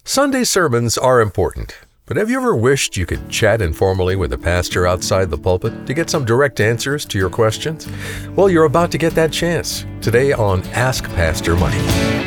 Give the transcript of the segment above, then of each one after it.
Sunday sermons are important, but have you ever wished you could chat informally with a pastor outside the pulpit to get some direct answers to your questions? Well, you're about to get that chance today on Ask Pastor Mike.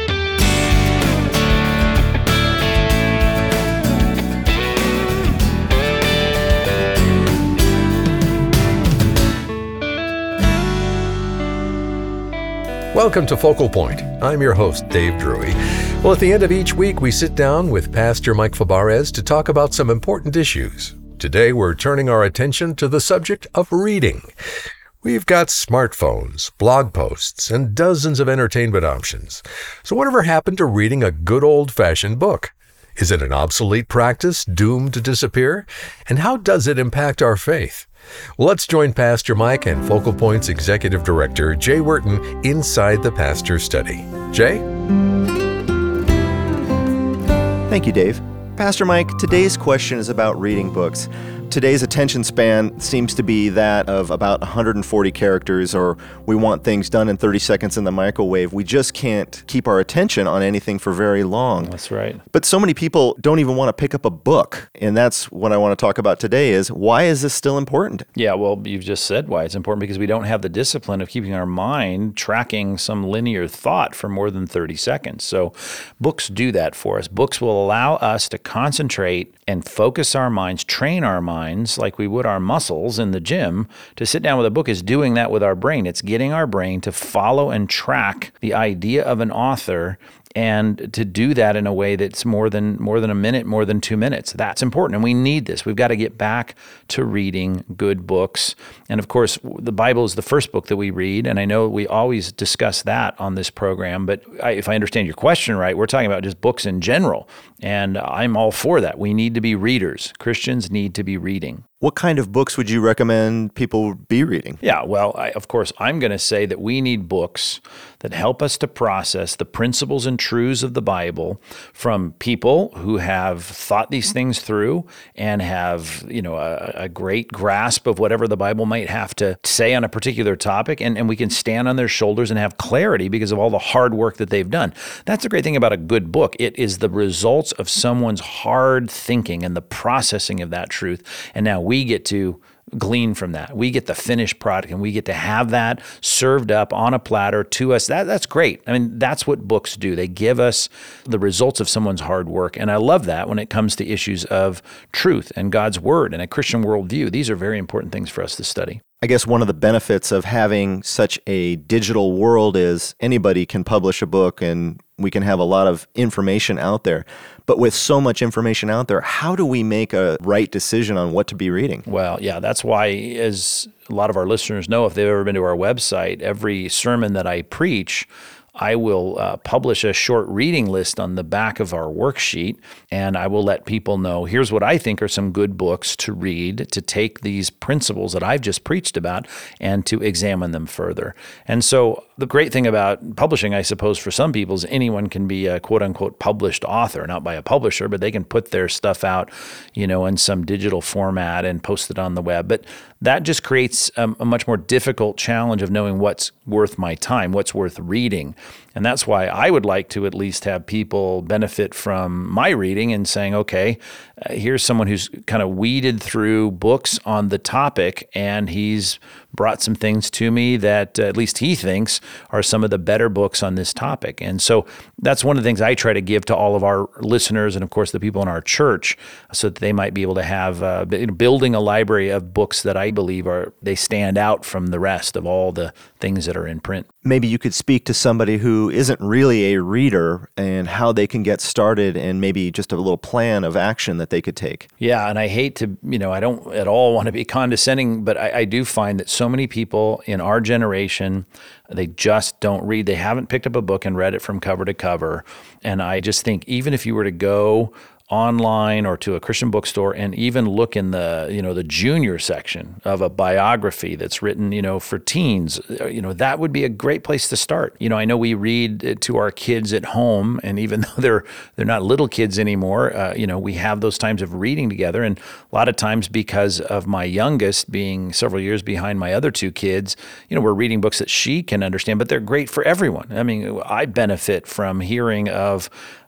Welcome to Focal Point. I'm your host, Dave Drury. Well, at the end of each week, we sit down with Pastor Mike Fabarez to talk about some important issues. Today, we're turning our attention to the subject of reading. We've got smartphones, blog posts, and dozens of entertainment options. So whatever happened to reading a good old-fashioned book? Is it an obsolete practice doomed to disappear? And how does it impact our faith? Well, let's join Pastor Mike and Focal Point's Executive Director, Jay Wherton, inside the pastor's study. Jay? Thank you, Dave. Pastor Mike, today's question is about reading books. Today's attention span seems to be that of about 140 characters, or we want things done in 30 seconds in the microwave. We just can't keep our attention on anything for very long. That's right. But so many people don't even want to pick up a book, and that's what I want to talk about today is, why is this still important? Yeah, well, you've just said why it's important, because we don't have the discipline of keeping our mind tracking some linear thought for more than 30 seconds. So books do that for us. Books will allow us to concentrate and focus our minds, train our minds like we would our muscles in the gym. To sit down with a book is doing that with our brain. It's getting our brain to follow and track the idea of an author, and to do that in a way that's more than a minute, more than 2 minutes. That's important, and we need this. We've got to get back to reading good books. And of course, the Bible is the first book that we read, and I know we always discuss that on this program, but if I understand your question right, we're talking about just books in general, and I'm all for that. We need to be readers. Christians need to be reading. What kind of books would you recommend people be reading? Yeah, well, of course, I'm going to say that we need books that help us to process the principles and truths of the Bible from people who have thought these things through and have, a great grasp of whatever the Bible might have to say on a particular topic, and we can stand on their shoulders and have clarity because of all the hard work that they've done. That's the great thing about a good book. It is the results of someone's hard thinking and the processing of that truth. And now we get to glean from that. We get the finished product, and we get to have that served up on a platter to us. That's great. I mean, that's what books do. They give us the results of someone's hard work. And I love that when it comes to issues of truth and God's word and a Christian worldview. These are very important things for us to study. I guess one of the benefits of having such a digital world is anybody can publish a book and we can have a lot of information out there. But with so much information out there, how do we make a right decision on what to be reading? Well, yeah, that's why, as a lot of our listeners know, if they've ever been to our website, every sermon that I preach, I will publish a short reading list on the back of our worksheet, and I will let people know, here's what I think are some good books to read to take these principles that I've just preached about and to examine them further. And so the great thing about publishing, I suppose, for some people is anyone can be a quote-unquote published author, not by a publisher, but they can put their stuff out, in some digital format and post it on the web. But that just creates a much more difficult challenge of knowing what's worth my time, what's worth reading. And that's why I would like to at least have people benefit from my reading and saying, okay, here's someone who's kind of weeded through books on the topic, and he's brought some things to me that at least he thinks are some of the better books on this topic. And so that's one of the things I try to give to all of our listeners and, of course, the people in our church so that they might be able to have building a library of books that I believe they stand out from the rest of all the things that are in print. Maybe you could speak to somebody who isn't really a reader and how they can get started and maybe just a little plan of action that they could take. Yeah, and I hate to, I don't at all want to be condescending, but I do find that so many people in our generation, they just don't read. They haven't picked up a book and read it from cover to cover. And I just think even if you were to go online or to a Christian bookstore and even look in the junior section of a biography that's written, for teens, that would be a great place to start. I know we read to our kids at home, and even though they're not little kids anymore, we have those times of reading together. And a lot of times because of my youngest being several years behind my other two kids, we're reading books that she can understand, but they're great for everyone. I mean, I benefit from hearing of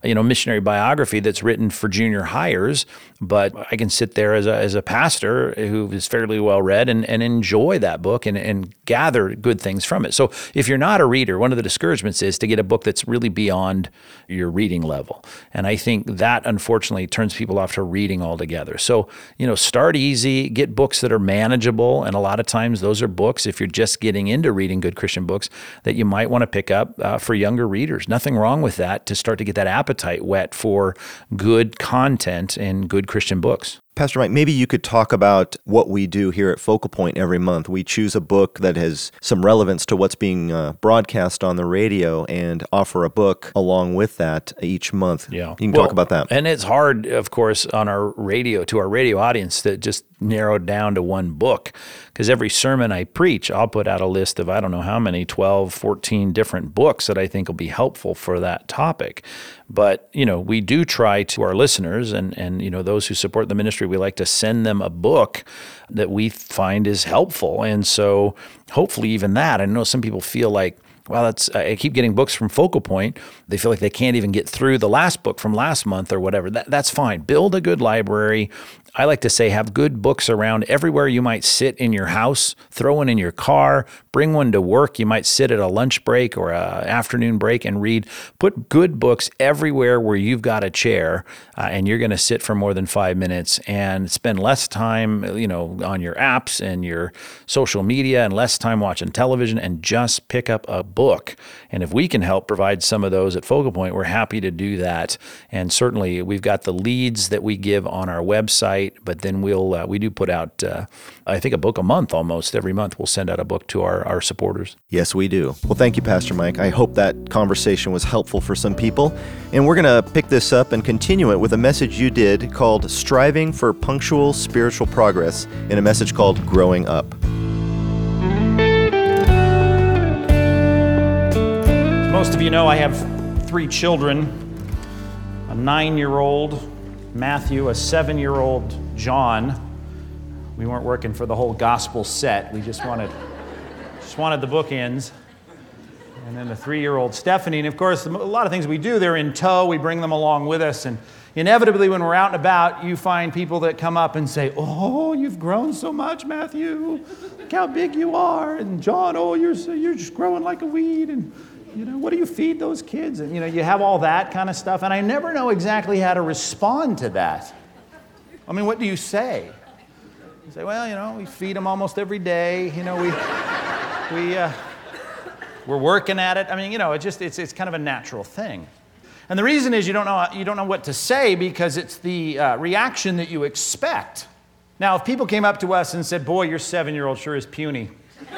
missionary biography that's written for junior hires, but I can sit there as a pastor who is fairly well read and enjoy that book and gather good things from it. So if you're not a reader, one of the discouragements is to get a book that's really beyond your reading level. And I think that unfortunately turns people off to reading altogether. So, start easy, get books that are manageable. And a lot of times those are books, if you're just getting into reading good Christian books, that you might want to pick up for younger readers. Nothing wrong with that, to start to get that appetite whet for good content and good Christian books. Pastor Mike, maybe you could talk about what we do here at Focal Point every month. We choose a book that has some relevance to what's being broadcast on the radio and offer a book along with that each month. Yeah. You can talk about that. And it's hard, of course, to our radio audience to just narrow it down to one book, because every sermon I preach, I'll put out a list of, I don't know how many, 12, 14 different books that I think will be helpful for that topic. But, we do try to our listeners and those who support the ministry, we like to send them a book that we find is helpful. And so hopefully even that, I know some people feel like, well, I keep getting books from Focal Point. They feel like they can't even get through the last book from last month or whatever. That's fine. Build a good library. I like to say have good books around everywhere you might sit in your house. Throw one in your car. Bring one to work. You might sit at a lunch break or an afternoon break and read. Put good books everywhere where you've got a chair and you're going to sit for more than 5 minutes, and spend less time, on your apps and your social media and less time watching television, and just pick up a book. And if we can help provide some of those at Focal Point, we're happy to do that. And certainly we've got the leads that we give on our website, but then we do put out, I think, a book a month almost. Every month we'll send out a book to our supporters. Yes, we do. Well, thank you, Pastor Mike. I hope that conversation was helpful for some people. And we're going to pick this up and continue it with a message you did called Striving for Punctual Spiritual Progress, in a message called Growing Up. Most of you know I have 3 children, a 9-year-old Matthew, a 7-year-old John. We weren't working for the whole gospel set. We just wanted the bookends. And then the 3-year-old Stephanie. And of course, a lot of things we do, they're in tow. We bring them along with us. And inevitably, when we're out and about, you find people that come up and say, "Oh, you've grown so much, Matthew. Look how big you are." And John, "Oh, you're just growing like a weed." And what do you feed those kids? And, you have all that kind of stuff. And I never know exactly how to respond to that. I mean, what do you say? You say, "Well, we feed them almost every day. We're working at it." I mean, it's kind of a natural thing. And the reason is you don't know what to say, because it's the reaction that you expect. Now, if people came up to us and said, "Boy, your 7-year-old sure is puny."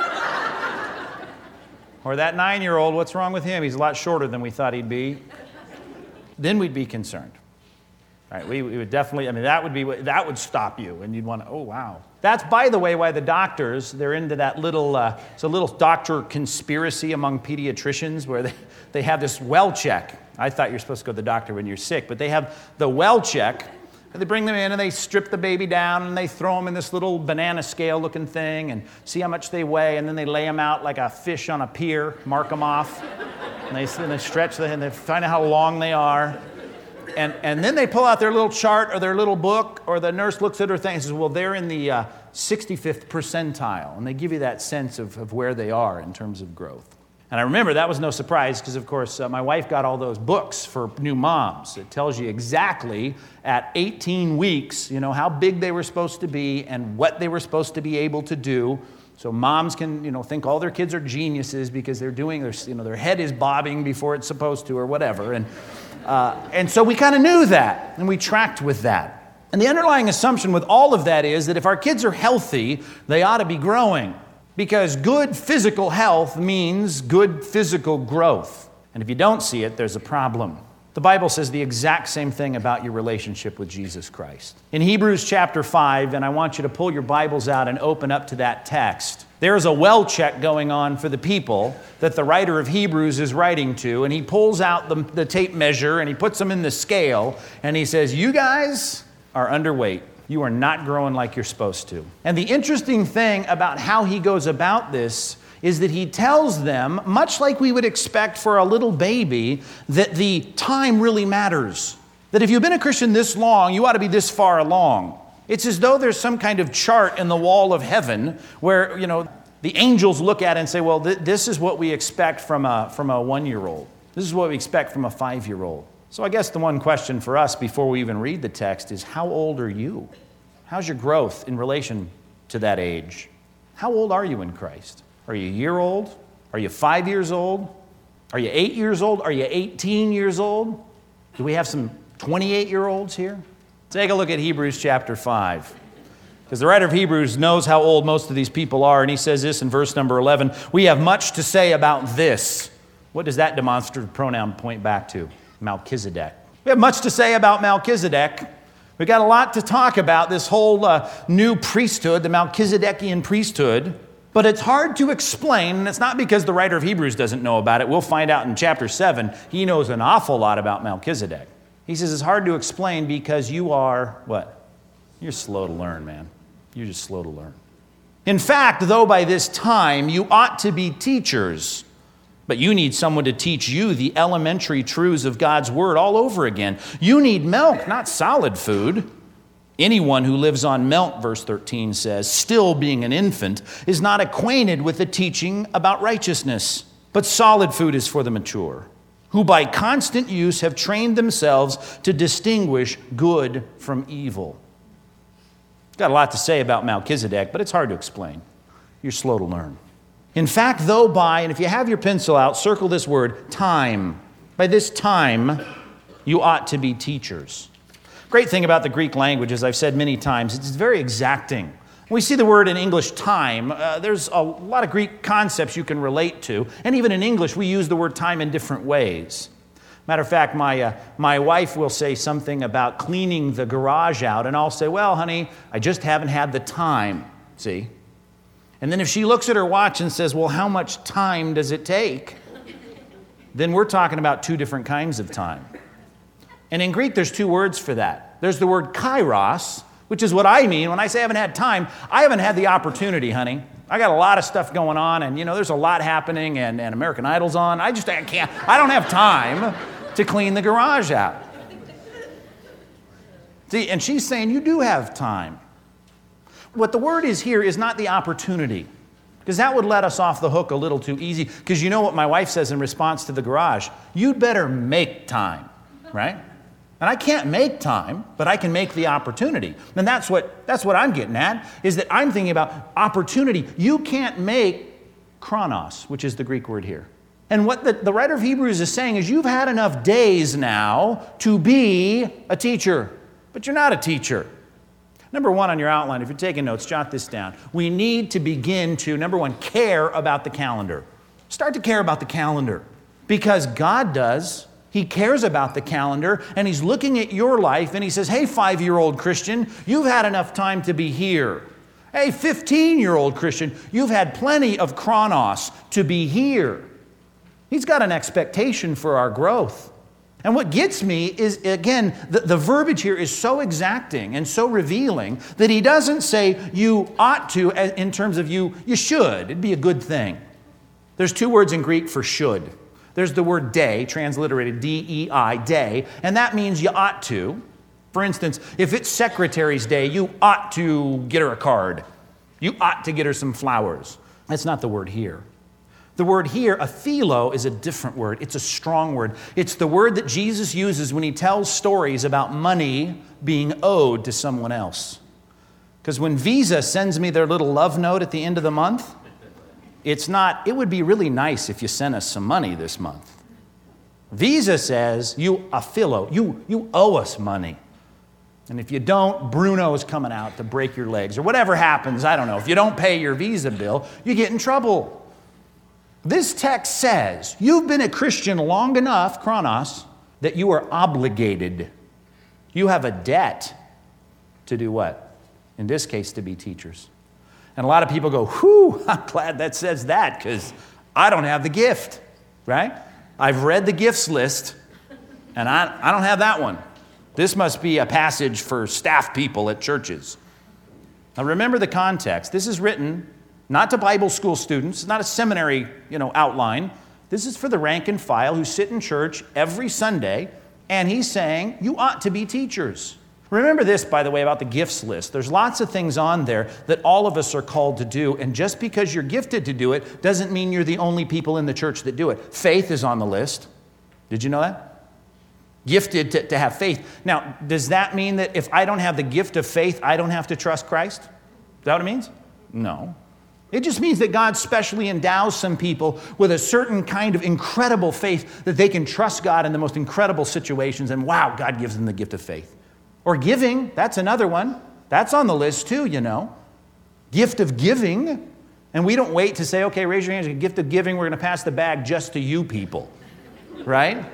Or that 9-year-old, what's wrong with him? He's a lot shorter than we thought he'd be. Then we'd be concerned. Right? We would definitely, that would stop you, and you'd want to, oh, wow. That's, by the way, why the doctors, they're into that it's a little doctor conspiracy among pediatricians where they have this well check. I thought you're supposed to go to the doctor when you're sick, but they have the well check. They bring them in and they strip the baby down and they throw them in this little banana scale looking thing and see how much they weigh, and then they lay them out like a fish on a pier, mark them off, and they stretch them and they find out how long they are. And then they pull out their little chart or their little book, or the nurse looks at her thing and says, "Well, they're in the 65th percentile," and they give you that sense of where they are in terms of growth. And I remember that was no surprise because, of course, my wife got all those books for new moms. It tells you exactly at 18 weeks, how big they were supposed to be and what they were supposed to be able to do. So moms can, think all their kids are geniuses because they're doing their head is bobbing before it's supposed to or whatever. And so we kind of knew that, and we tracked with that. And the underlying assumption with all of that is that if our kids are healthy, they ought to be growing. Because good physical health means good physical growth. And if you don't see it, there's a problem. The Bible says the exact same thing about your relationship with Jesus Christ. In Hebrews chapter 5, and I want you to pull your Bibles out and open up to that text, there's a well check going on for the people that the writer of Hebrews is writing to, and he pulls out the tape measure and he puts them in the scale, and he says, "You guys are underweight. You are not growing like you're supposed to." And the interesting thing about how he goes about this is that he tells them, much like we would expect for a little baby, that the time really matters. That if you've been a Christian this long, you ought to be this far along. It's as though there's some kind of chart in the wall of heaven where, the angels look at it and say, well, this is what we expect from a 1-year-old. This is what we expect from a 5-year-old. So I guess the one question for us before we even read the text is, how old are you? How's your growth in relation to that age? How old are you in Christ? Are you a year old? Are you 5 years old? Are you 8 years old? Are you 18 years old? Do we have some 28-year-olds here? Take a look at Hebrews chapter 5. Because the writer of Hebrews knows how old most of these people are, and he says this in verse number 11, we have much to say about this. What does that demonstrative pronoun point back to? Melchizedek. We have much to say about Melchizedek. We've got a lot to talk about, this whole new priesthood, the Melchizedekian priesthood. But it's hard to explain, and it's not because the writer of Hebrews doesn't know about it. We'll find out in chapter 7, he knows an awful lot about Melchizedek. He says it's hard to explain because you are, what? You're slow to learn, man. You're just slow to learn. In fact, though by this time you ought to be teachers, but you need someone to teach you the elementary truths of God's word all over again. You need milk, not solid food. Anyone who lives on milk, verse 13 says, still being an infant, is not acquainted with the teaching about righteousness. But solid food is for the mature, who by constant use have trained themselves to distinguish good from evil. Got a lot to say about Melchizedek, but it's hard to explain. You're slow to learn. In fact, though by, and if you have your pencil out, circle this word, time. By this time, you ought to be teachers. Great thing about the Greek language, as I've said many times, it's very exacting. When we see the word in English, time, there's a lot of Greek concepts you can relate to. And even in English, we use the word time in different ways. Matter of fact, my wife will say something about cleaning the garage out, and I'll say, well, honey, I just haven't had the time, see? And then if she looks at her watch and says, well, how much time does it take? Then we're talking about two different kinds of time. And in Greek, there's two words for that. There's the word kairos, which is what I mean when I say I haven't had time. I haven't had the opportunity, honey. I got a lot of stuff going on, and there's a lot happening, and American Idol's on. I don't have time to clean the garage out. See, and she's saying, you do have time. What the word is here is not the opportunity, because that would let us off the hook a little too easy, because you know what my wife says in response to the garage? You'd better make time, right? And I can't make time, but I can make the opportunity. And that's what I'm getting at, is that I'm thinking about opportunity. You can't make chronos, which is the Greek word here. And what the writer of Hebrews is saying is you've had enough days now to be a teacher, but you're not a teacher. Number one on your outline, if you're taking notes, jot this down. We need to begin to, number one, care about the calendar. Start to care about the calendar, because God does. He cares about the calendar, and he's looking at your life, and he says, hey, 5-year-old Christian, you've had enough time to be here. Hey, 15-year-old Christian, you've had plenty of chronos to be here. He's got an expectation for our growth. And what gets me is, again, the verbiage here is so exacting and so revealing that he doesn't say you ought to in terms of you should. It'd be a good thing. There's two words in Greek for should. There's the word day, transliterated D-E-I, day, and that means you ought to. For instance, if it's Secretary's Day, you ought to get her a card. You ought to get her some flowers. That's not the word here. The word here, aphilo, is a different word. It's a strong word. It's the word that Jesus uses when he tells stories about money being owed to someone else. Because when Visa sends me their little love note at the end of the month, it would be really nice if you sent us some money this month. Visa says, you aphilo, you owe us money. And if you don't, Bruno's coming out to break your legs, or whatever happens, I don't know. If you don't pay your Visa bill, you get in trouble. This text says, you've been a Christian long enough, chronos, that you are obligated. You have a debt to do what? In this case, to be teachers. And a lot of people go, whew, I'm glad that says that, because I don't have the gift, right? I've read the gifts list, and I don't have that one. This must be a passage for staff people at churches. Now remember the context. This is written not to Bible school students, not a seminary, outline. This is for the rank and file who sit in church every Sunday, and he's saying, you ought to be teachers. Remember this, by the way, about the gifts list. There's lots of things on there that all of us are called to do, and just because you're gifted to do it doesn't mean you're the only people in the church that do it. Faith is on the list. Did you know that? Gifted to have faith. Now, does that mean that if I don't have the gift of faith, I don't have to trust Christ? Is that what it means? No. It just means that God specially endows some people with a certain kind of incredible faith that they can trust God in the most incredible situations, and wow, God gives them the gift of faith. Or giving, that's another one. That's on the list too, Gift of giving. And we don't wait to say, okay, raise your hands, gift of giving, we're going to pass the bag just to you people. Right?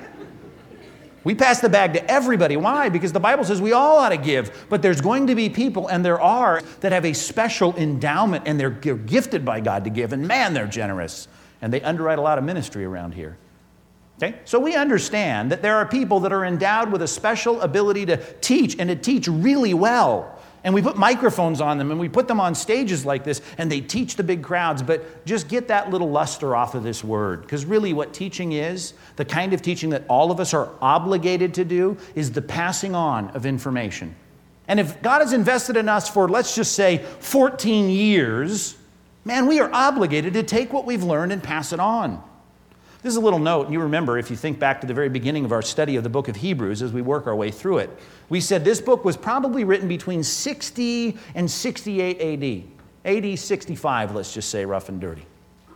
We pass the bag to everybody. Why? Because the Bible says we all ought to give. But there's going to be people, and there are, that have a special endowment, and they're gifted by God to give. And man, they're generous. And they underwrite a lot of ministry around here. Okay? So we understand that there are people that are endowed with a special ability to teach, and to teach really well. And we put microphones on them, and we put them on stages like this, and they teach the big crowds. But just get that little luster off of this word. Because really what teaching is, the kind of teaching that all of us are obligated to do, is the passing on of information. And if God has invested in us for, let's just say, 14 years, man, we are obligated to take what we've learned and pass it on. This is a little note, and you remember, if you think back to the very beginning of our study of the book of Hebrews as we work our way through it, we said this book was probably written between 60 and 68 AD. AD 65, let's just say, rough and dirty.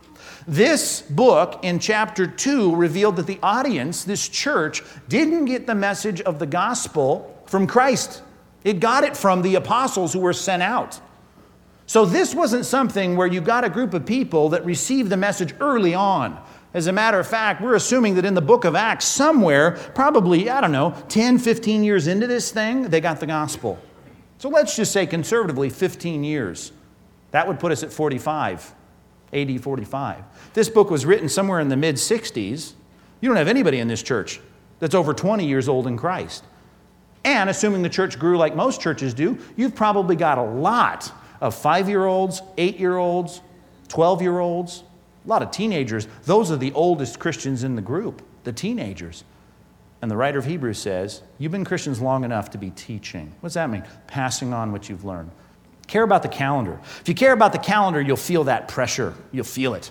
This book in chapter 2 revealed that the audience, this church, didn't get the message of the gospel from Christ. It got it from the apostles who were sent out. So this wasn't something where you got a group of people that received the message early on. As a matter of fact, we're assuming that in the book of Acts, somewhere, probably, 10, 15 years into this thing, they got the gospel. So let's just say conservatively 15 years. That would put us at 45, AD 45. This book was written somewhere in the mid-60s. You don't have anybody in this church that's over 20 years old in Christ. And assuming the church grew like most churches do, you've probably got a lot of 5-year-olds, 8-year-olds, 12-year-olds, a lot of teenagers. Those are the oldest Christians in the group, the teenagers. And the writer of Hebrews says, you've been Christians long enough to be teaching. What does that mean? Passing on what you've learned. Care about the calendar. If you care about the calendar, you'll feel that pressure. You'll feel it.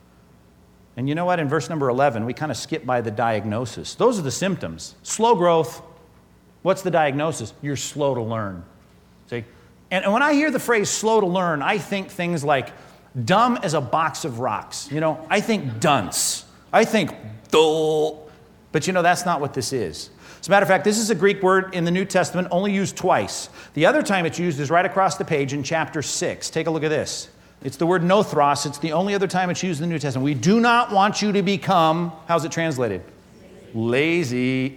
And you know what? In verse number 11, we kind of skip by the diagnosis. Those are the symptoms. Slow growth. What's the diagnosis? You're slow to learn. See? And when I hear the phrase slow to learn, I think things like dumb as a box of rocks. I think dunce. I think dull. But that's not what this is. As a matter of fact, this is a Greek word in the New Testament only used twice. The other time it's used is right across the page in chapter 6. Take a look at this. It's the word nothros. It's the only other time it's used in the New Testament. We do not want you to become, how's it translated? Lazy.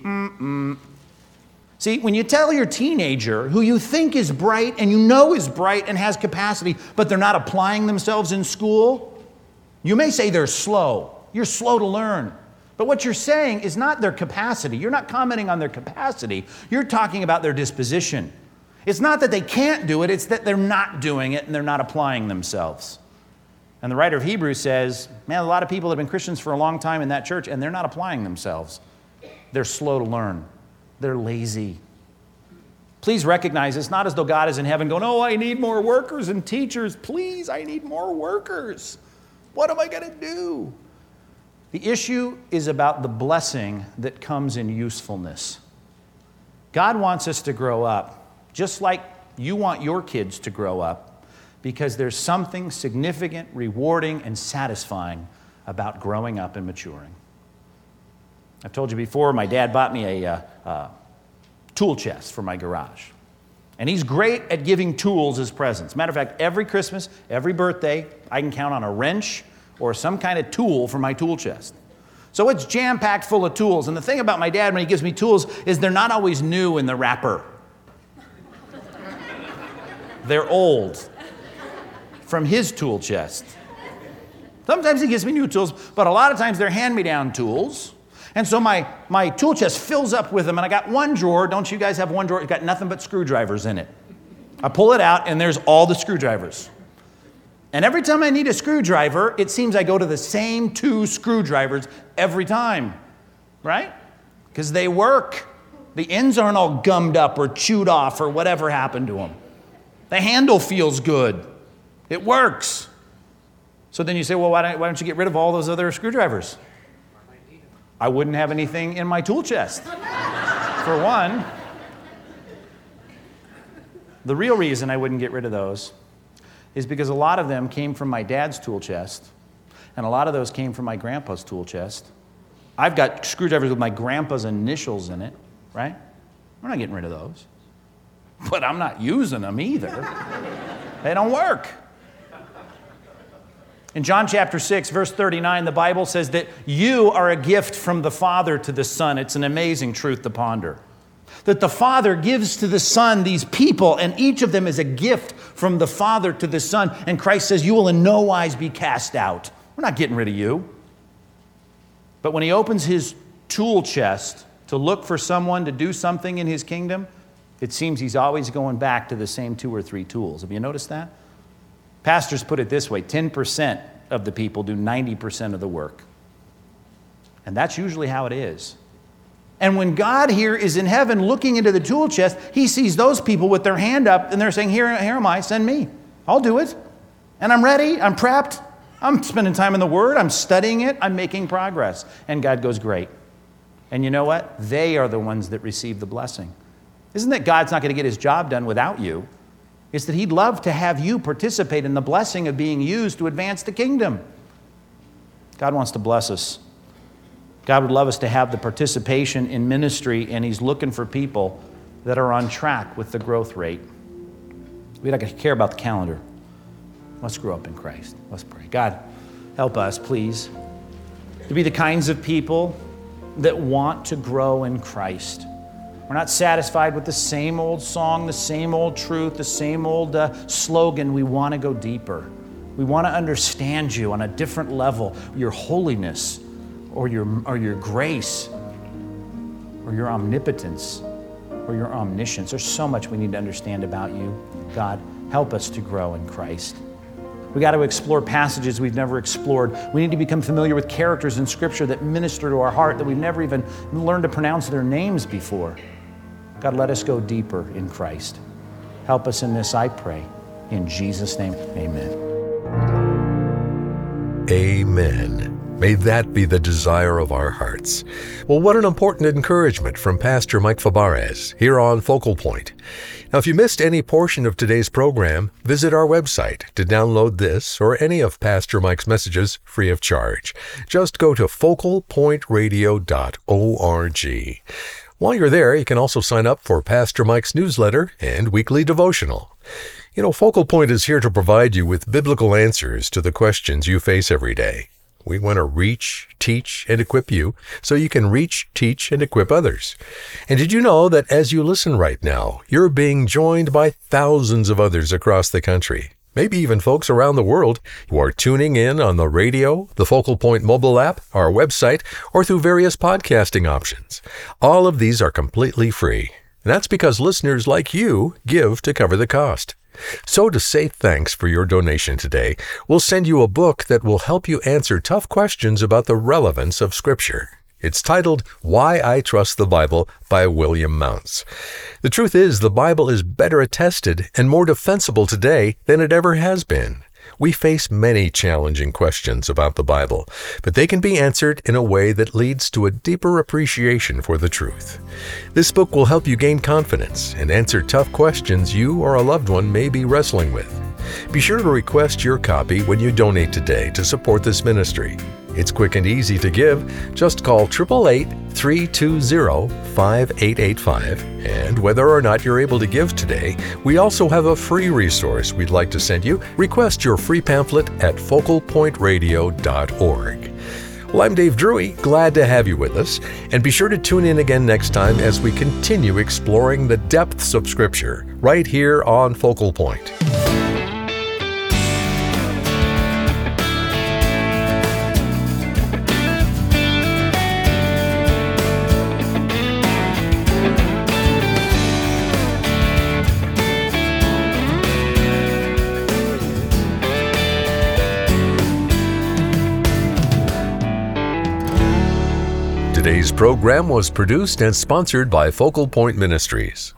See, when you tell your teenager who you think is bright and you know is bright and has capacity, but they're not applying themselves in school, you may say they're slow. You're slow to learn. But what you're saying is not their capacity. You're not commenting on their capacity. You're talking about their disposition. It's not that they can't do it, it's that they're not doing it and they're not applying themselves. And the writer of Hebrews says, man, a lot of people have been Christians for a long time in that church and they're not applying themselves. They're slow to learn. They're lazy. Please recognize it's not as though God is in heaven going, oh, I need more workers and teachers. Please, I need more workers. What am I going to do? The issue is about the blessing that comes in usefulness. God wants us to grow up, just like you want your kids to grow up, because there's something significant, rewarding, and satisfying about growing up and maturing. I've told you before, my dad bought me a tool chest for my garage. And he's great at giving tools as presents. Matter of fact, every Christmas, every birthday, I can count on a wrench or some kind of tool for my tool chest. So it's jam-packed full of tools. And the thing about my dad when he gives me tools is they're not always new in the wrapper. They're old from his tool chest. Sometimes he gives me new tools, but a lot of times they're hand-me-down tools. And so my tool chest fills up with them, and I got one drawer. Don't you guys have one drawer? It's got nothing but screwdrivers in it. I pull it out, and there's all the screwdrivers. And every time I need a screwdriver, it seems I go to the same 2 screwdrivers every time, right? Because they work. The ends aren't all gummed up or chewed off or whatever happened to them. The handle feels good. It works. So then you say, well, why don't you get rid of all those other screwdrivers? I wouldn't have anything in my tool chest, for one. The real reason I wouldn't get rid of those is because a lot of them came from my dad's tool chest, and a lot of those came from my grandpa's tool chest. I've got screwdrivers with my grandpa's initials in it, right? We're not getting rid of those. But I'm not using them either. They don't work. In John chapter 6, verse 39, the Bible says that you are a gift from the Father to the Son. It's an amazing truth to ponder. That the Father gives to the Son these people, and each of them is a gift from the Father to the Son. And Christ says, you will in no wise be cast out. We're not getting rid of you. But when he opens his tool chest to look for someone to do something in his kingdom, it seems he's always going back to the same 2 or 3 tools. Have you noticed that? Pastors put it this way, 10% of the people do 90% of the work. And that's usually how it is. And when God here is in heaven looking into the tool chest, he sees those people with their hand up and they're saying, here am I, send me. I'll do it. And I'm ready, I'm prepped, I'm spending time in the Word, I'm studying it, I'm making progress. And God goes, great. And you know what? They are the ones that receive the blessing. Isn't that God's not going to get his job done without you? It's that he'd love to have you participate in the blessing of being used to advance the kingdom. God wants to bless us. God would love us to have the participation in ministry, and he's looking for people that are on track with the growth rate. We don't care about the calendar. Let's grow up in Christ. Let's pray. God, help us, please, to be the kinds of people that want to grow in Christ. We're not satisfied with the same old song, the same old truth, the same old slogan. We want to go deeper. We want to understand you on a different level, your holiness or your grace or your omnipotence or your omniscience. There's so much we need to understand about you. God, help us to grow in Christ. We got to explore passages we've never explored. We need to become familiar with characters in Scripture that minister to our heart that we've never even learned to pronounce their names before. God, let us go deeper in Christ. Help us in this, I pray. In Jesus' name, amen. Amen. May that be the desire of our hearts. Well, what an important encouragement from Pastor Mike Fabarez here on Focal Point. Now, if you missed any portion of today's program, visit our website to download this or any of Pastor Mike's messages free of charge. Just go to focalpointradio.org. While you're there, you can also sign up for Pastor Mike's newsletter and weekly devotional. You know, Focal Point is here to provide you with biblical answers to the questions you face every day. We want to reach, teach, and equip you so you can reach, teach, and equip others. And did you know that as you listen right now, you're being joined by thousands of others across the country? Maybe even folks around the world who are tuning in on the radio, the Focal Point mobile app, our website, or through various podcasting options. All of these are completely free. And that's because listeners like you give to cover the cost. So to say thanks for your donation today, we'll send you a book that will help you answer tough questions about the relevance of Scripture. It's titled, Why I Trust the Bible by William Mounce. The truth is, the Bible is better attested and more defensible today than it ever has been. We face many challenging questions about the Bible, but they can be answered in a way that leads to a deeper appreciation for the truth. This book will help you gain confidence and answer tough questions you or a loved one may be wrestling with. Be sure to request your copy when you donate today to support this ministry. It's quick and easy to give. Just call 888-320-5885. And whether or not you're able to give today, we also have a free resource we'd like to send you. Request your free pamphlet at focalpointradio.org. Well, I'm Dave Drury, glad to have you with us. And be sure to tune in again next time as we continue exploring the depths of Scripture right here on Focal Point. program was produced and sponsored by Focal Point Ministries.